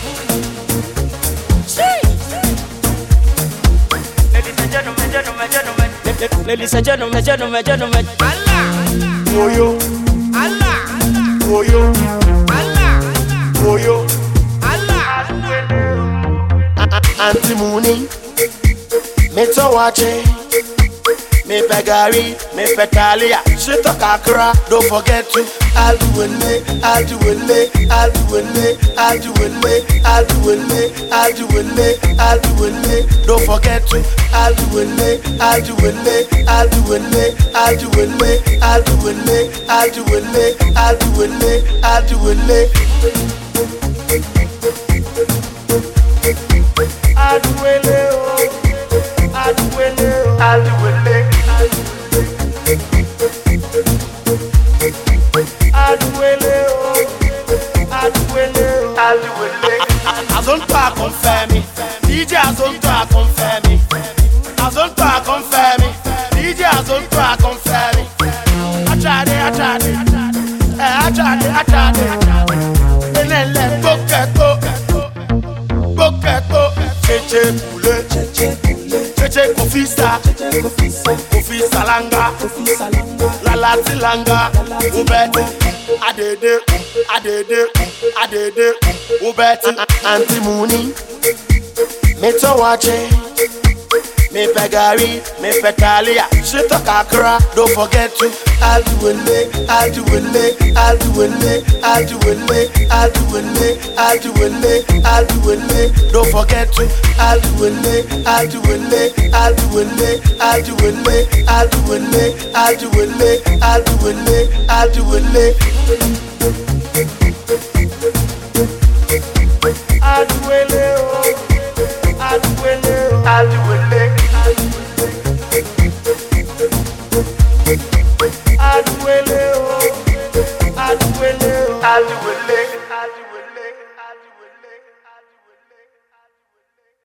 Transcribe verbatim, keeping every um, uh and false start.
Ladies and gentlemen, gentlemen, gentlemen. Ladies and gentlemen, gentlemen, gentlemen. Allah, Oyo, Allah, oyo, Allah, oyo. Allah. Auntie Mooney, me to watch it. Me pegari, me petalia. She talk akra, don't forget to. I'll do it, I'll do it, I'll do it, I'll do it, I'll do it, I'll do it, I'll do it. Don't forget to. I'll do it, I'll do it, I'll do it, I'll do it, I'll do it, I'll do it, I'll do it, I'll do it. I'll do it, I'll do it, I'll do it. Azonto confermi, D J Azonto confermi, Azonto confermi, D J Azonto confermi. Achade, achade, eh, achade, achade. Enele boketo, boketo. Cheche boule, cheche boule, cheche kofisa, kofisa langa, lala tilanga, ubete. Adede, adede, adede, ubeti. Auntie Mooney, me to watch it. Me pegari, me petalia. She talk akra, don't forget to. I'll do it, I'll do it, I'll do it, I'll do it, I'll do it, I'll do it, I'll do it. Don't forget to. I'll do it, I'll do it, I'll do it, I'll do it, I'll do it, I'll do it, I'll do it, I'll do it. I'll do it, I'll do it, I'll do it. I'll do it, I'll do it, I'll do it.